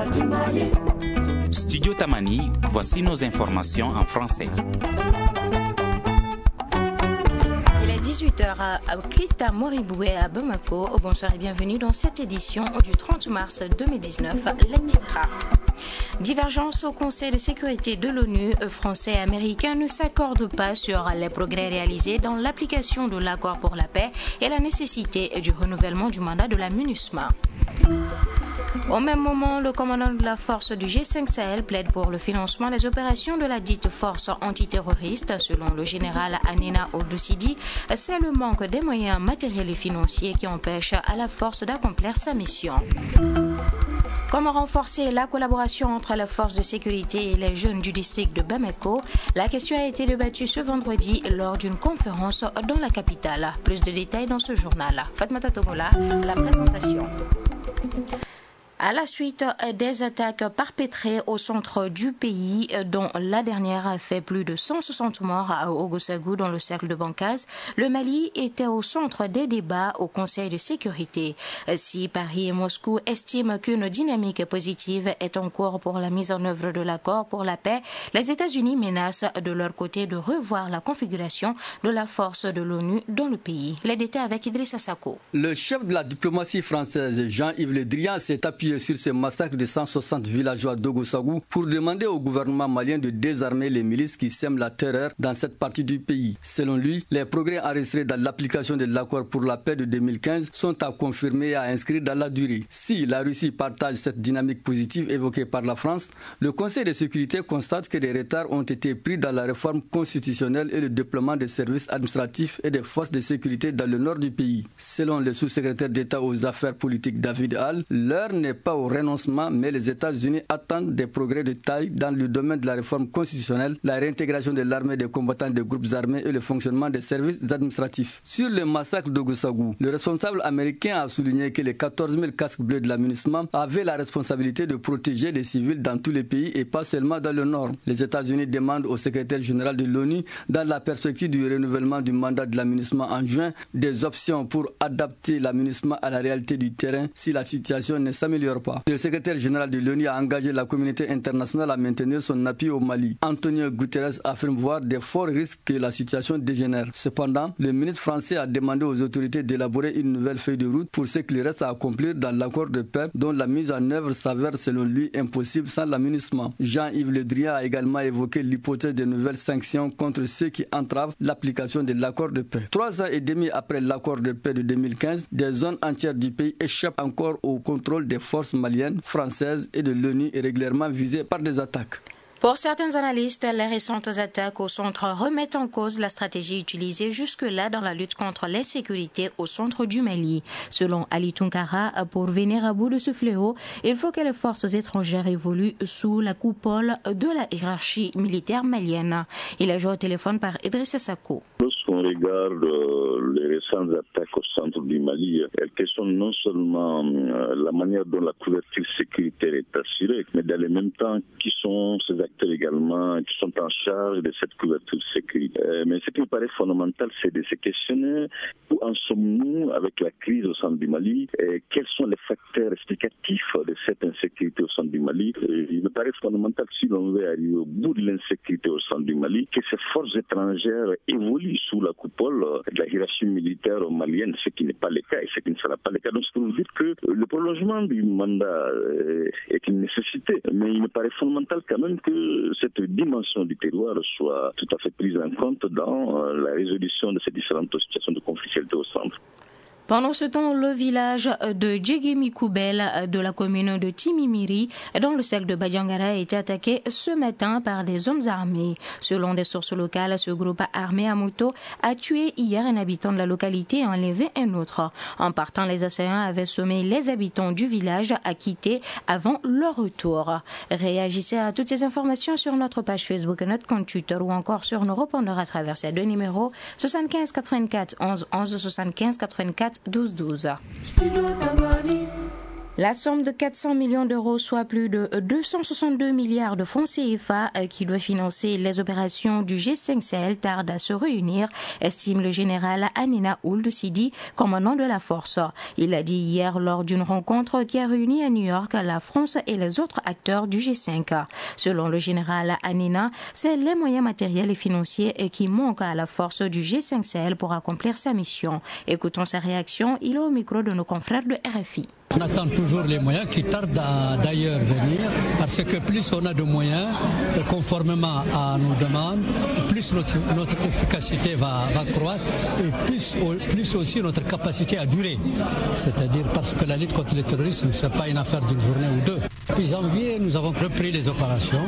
Studio Tamani, voici nos informations en français. Il est 18h à Kita Moriboué à Bamako. Bonsoir et bienvenue dans cette édition du 30 mars 2019. Les titres. Divergence au Conseil de sécurité de l'ONU, Français et Américains ne s'accordent pas sur les progrès réalisés dans l'application de l'accord pour la paix et la nécessité du renouvellement du mandat de la MINUSMA. Au même moment, le commandant de la force du G5 Sahel plaide pour le financement des opérations de la dite force antiterroriste. Selon le général Anena Oldoussidi, c'est le manque des moyens matériels et financiers qui empêche à la force d'accomplir sa mission. Comment renforcer la collaboration entre les forces de sécurité et les jeunes du district de Bamako? La question a été débattue ce vendredi lors d'une conférence dans la capitale. Plus de détails dans ce journal. Fatmata Togola, la présentation. À la suite des attaques perpétrées au centre du pays, dont la dernière a fait plus de 160 morts à Ouagadougou dans le cercle de Bankaz, le Mali était au centre des débats au Conseil de sécurité. Si Paris et Moscou estiment qu'une dynamique positive est en cours pour la mise en œuvre de l'accord pour la paix, les États-Unis menacent de leur côté de revoir la configuration de la force de l'ONU dans le pays. Les détails avec Idrissa Sako. Le chef de la diplomatie française, Jean-Yves Le Drian, s'est appuyé sur ce massacre de 160 villageois d'Ouagadougou pour demander au gouvernement malien de désarmer les milices qui sèment la terreur dans cette partie du pays. Selon lui, les progrès enregistrés dans l'application de l'accord pour la paix de 2015 sont à confirmer et à inscrire dans la durée. Si la Russie partage cette dynamique positive évoquée par la France, le Conseil de sécurité constate que des retards ont été pris dans la réforme constitutionnelle et le déploiement des services administratifs et des forces de sécurité dans le nord du pays. Selon le sous-secrétaire d'État aux affaires politiques David Hall, l'heure n'est pas au renoncement, mais les États-Unis attendent des progrès de taille dans le domaine de la réforme constitutionnelle, la réintégration de l'armée des combattants des groupes armés et le fonctionnement des services administratifs. Sur le massacre d'Ouagadougou, le responsable américain a souligné que les 14 000 casques bleus de la MINUSMA avaient la responsabilité de protéger les civils dans tous les pays et pas seulement dans le nord. Les États-Unis demandent au secrétaire général de l'ONU, dans la perspective du renouvellement du mandat de la MINUSMA en juin, des options pour adapter la MINUSMA à la réalité du terrain si la situation ne s'améliore pas. Le secrétaire général de l'ONU a engagé la communauté internationale à maintenir son appui au Mali. Antonio Guterres affirme voir des forts risques que la situation dégénère. Cependant, le ministre français a demandé aux autorités d'élaborer une nouvelle feuille de route pour ce qu'il reste à accomplir dans l'accord de paix dont la mise en œuvre s'avère selon lui impossible sans la MINUSMA. Jean-Yves Le Drian a également évoqué l'hypothèse de nouvelles sanctions contre ceux qui entravent l'application de l'accord de paix. 3 ans et demi après l'accord de paix de 2015, des zones entières du pays échappent encore au contrôle des forces maliennes, françaises et de l'ONU et régulièrement visées par des attaques. Pour certains analystes, les récentes attaques au centre remettent en cause la stratégie utilisée jusque-là dans la lutte contre l'insécurité au centre du Mali. Selon Ali Tunkara, pour venir à bout de ce fléau, il faut que les forces étrangères évoluent sous la coupole de la hiérarchie militaire malienne. Il est joué au téléphone par Idrissa Sako. Lorsqu'on regarde les récentes attaques au centre du Mali, elles questionnent non seulement la manière dont la couverture sécuritaire est assurée, mais dans le même temps, qui sont ces acteurs également qui sont en charge de cette couverture sécuritaire. Mais ce qui me paraît fondamental, c'est de se questionner où en sommes-nous avec la crise au centre du Mali et quels sont les facteurs explicatifs de cette insécurité au centre du Mali. Il me paraît fondamental, si l'on veut arriver au bout de l'insécurité au centre du Mali, que ces forces étrangères évoluent sous la coupole de la hiérarchie militaire malienne, ce qui n'est pas le cas et ce qui ne sera pas le cas. Donc, c'est pour vous dire que le prolongement du mandat est une nécessité, mais il me paraît fondamental quand même que cette dimension du terroir soit tout à fait prise en compte dans la résolution de ces différentes situations de conflictualité au centre. Pendant ce temps, le village de Djegemi-Koubel de la commune de Timimiri, dans le cercle de Badiangara, a été attaqué ce matin par des hommes armés. Selon des sources locales, ce groupe armé à moto a tué hier un habitant de la localité et enlevé un autre. En partant, les assaillants avaient sommé les habitants du village à quitter avant leur retour. Réagissez à toutes ces informations sur notre page Facebook, notre compte Twitter ou encore sur nos répondeurs à travers ces deux numéros 75 84 11 11 75 84 12 12. La somme de 400 millions d'euros, soit plus de 262 milliards de francs CFA qui doit financer les opérations du G5 Sahel tarde à se réunir, estime le général Hanina Ould Sidi, commandant de la force. Il l'a dit hier lors d'une rencontre qui a réuni à New York la France et les autres acteurs du G5. Selon le général Hanina, c'est les moyens matériels et financiers qui manquent à la force du G5 Sahel pour accomplir sa mission. Écoutons sa réaction, il est au micro de nos confrères de RFI. On attend toujours les moyens qui tardent d'ailleurs venir parce que plus on a de moyens, conformément à nos demandes, plus notre efficacité va croître et plus aussi notre capacité à durer. C'est-à-dire parce que la lutte contre le terrorisme, ce n'est pas une affaire d'une journée ou deux. Depuis janvier, nous avons repris les opérations.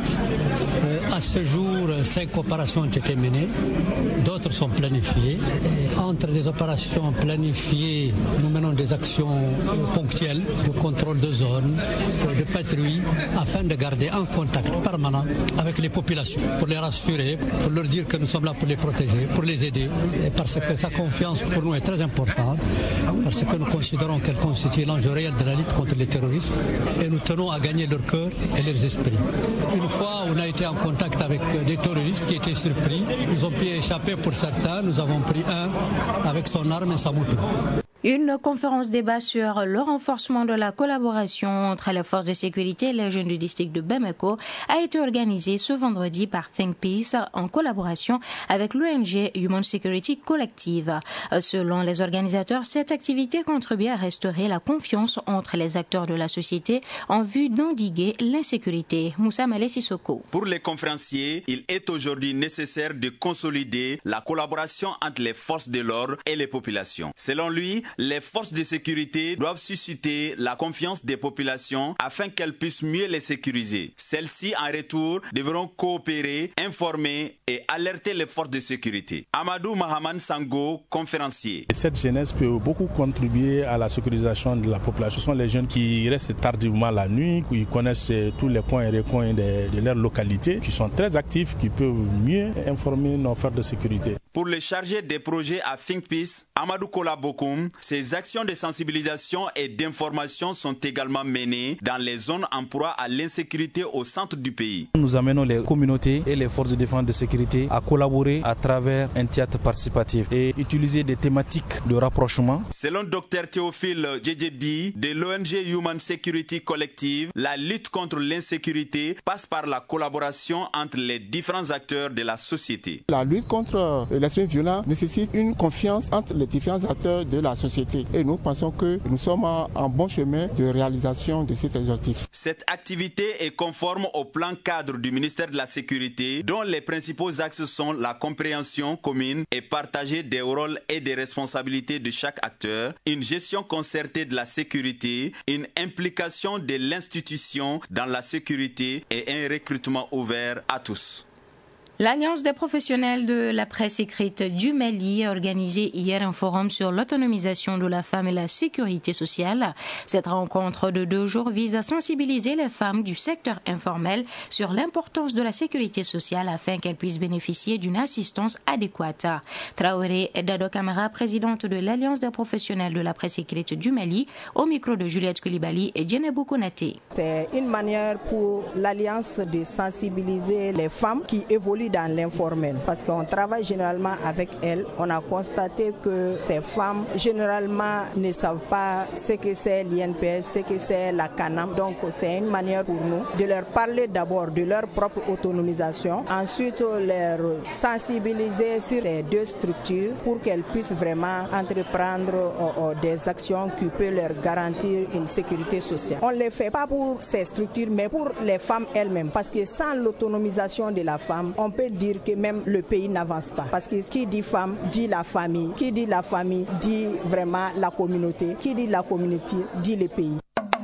À ce jour, 5 opérations ont été menées, d'autres sont planifiées. Entre les opérations planifiées, nous menons des actions ponctuelles de contrôle de zone, de patrouille, afin de garder un contact permanent avec les populations, pour les rassurer, pour leur dire que nous sommes là pour les protéger, pour les aider, parce que sa confiance pour nous est très importante, parce que nous considérons qu'elle constitue l'enjeu réel de la lutte contre le terrorisme et nous tenons à gagner leur cœur et leurs esprits. Une fois, on a été en contact avec des terroristes qui étaient surpris, ils ont pu échapper pour certains, nous avons pris un avec son arme et sa moto. Une conférence débat sur le renforcement de la collaboration entre les forces de sécurité et les jeunes du district de Bamako a été organisée ce vendredi par Think Peace en collaboration avec l'ONG Human Security Collective. Selon les organisateurs, cette activité contribue à restaurer la confiance entre les acteurs de la société en vue d'endiguer l'insécurité. Moussa Malé Sissoko. Pour les conférenciers, il est aujourd'hui nécessaire de consolider la collaboration entre les forces de l'ordre et les populations. Selon lui, les forces de sécurité doivent susciter la confiance des populations afin qu'elles puissent mieux les sécuriser. Celles-ci, en retour, devront coopérer, informer et alerter les forces de sécurité. Amadou Mahaman Sango, conférencier. Cette jeunesse peut beaucoup contribuer à la sécurisation de la population. Ce sont les jeunes qui restent tardivement la nuit, qui connaissent tous les coins et recoins de leur localité, qui sont très actifs, qui peuvent mieux informer nos forces de sécurité. Pour le chargé des projets à Think Peace, Amadou Kola Bokoum, ces actions de sensibilisation et d'information sont également menées dans les zones en proie à l'insécurité au centre du pays. Nous amenons les communautés et les forces de défense de sécurité à collaborer à travers un théâtre participatif et utiliser des thématiques de rapprochement. Selon Dr Théophile Djedjebi de l'ONG Human Security Collective, la lutte contre l'insécurité passe par la collaboration entre les différents acteurs de la société. La lutte contre l'extrémisme violent nécessite une confiance entre les différents acteurs de la société. Et nous pensons que nous sommes en bon chemin de réalisation de cet objectif. Cette activité est conforme au plan cadre du ministère de la Sécurité, dont les principaux axes sont la compréhension commune et partagée des rôles et des responsabilités de chaque acteur, une gestion concertée de la sécurité, une implication de l'institution dans la sécurité et un recrutement ouvert à tous. L'Alliance des professionnels de la presse écrite du Mali a organisé hier un forum sur l'autonomisation de la femme et la sécurité sociale. Cette rencontre de 2 jours vise à sensibiliser les femmes du secteur informel sur l'importance de la sécurité sociale afin qu'elles puissent bénéficier d'une assistance adéquate. Traoré Dado Camara, présidente de l'Alliance des professionnels de la presse écrite du Mali, au micro de Juliette Koulibaly et Djenebou Konaté. C'est une manière pour l'Alliance de sensibiliser les femmes qui évoluent dans l'informel parce qu'on travaille généralement avec elles. On a constaté que ces femmes généralement ne savent pas ce que c'est l'INPS, ce que c'est la CANAM. Donc c'est une manière pour nous de leur parler d'abord de leur propre autonomisation, ensuite leur sensibiliser sur les 2 structures pour qu'elles puissent vraiment entreprendre des actions qui peuvent leur garantir une sécurité sociale. On ne les fait pas pour ces structures mais pour les femmes elles-mêmes parce que sans l'autonomisation de la femme, on peut dire que même le pays n'avance pas. Parce que qui dit femme, dit la famille. Qui dit la famille, dit vraiment la communauté. Qui dit la communauté, dit le pays.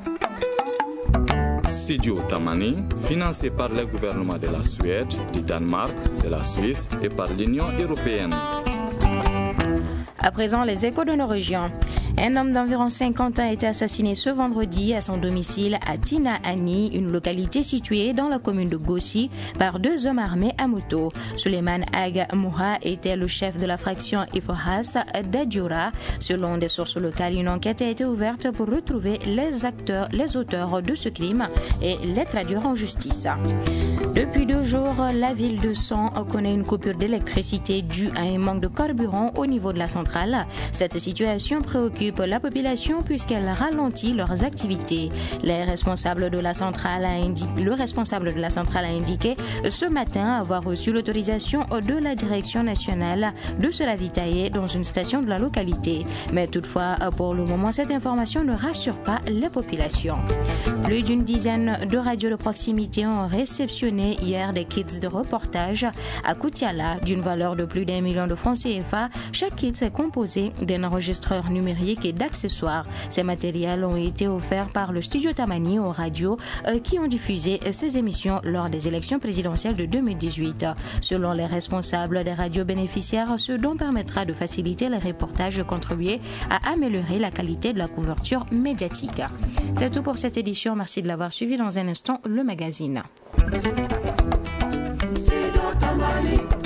Studio Tamani, financé par le gouvernement de la Suède, du Danemark, de la Suisse et par l'Union européenne. À présent, les échos de nos régions. Un homme d'environ 50 ans a été assassiné ce vendredi à son domicile à Tinaani, une localité située dans la commune de Gossi, par 2 hommes armés à moto. Suleiman Ag Mouha était le chef de la fraction Ifohas d'Adjoura. Selon des sources locales, une enquête a été ouverte pour retrouver les auteurs de ce crime et les traduire en justice. Depuis 2 jours, la ville de Son connaît une coupure d'électricité due à un manque de carburant au niveau de la centrale. Cette situation préoccupe la population puisqu'elle ralentit leurs activités. Le responsable de la centrale a indiqué ce matin avoir reçu l'autorisation de la direction nationale de se ravitailler dans une station de la localité. Mais toutefois, pour le moment, cette information ne rassure pas les populations. Plus d'une dizaine de radios de proximité ont réceptionné hier des kits de reportage à Koutiala d'une valeur de plus d'1 million de francs CFA. Chaque kit est composé d'un enregistreur numérique et d'accessoires. Ces matériels ont été offerts par le studio Tamani aux radios qui ont diffusé ces émissions lors des élections présidentielles de 2018. Selon les responsables des radios bénéficiaires, ce don permettra de faciliter les reportages et contribuer à améliorer la qualité de la couverture médiatique. C'est tout pour cette édition. Merci de l'avoir suivi. Dans un instant, le magazine.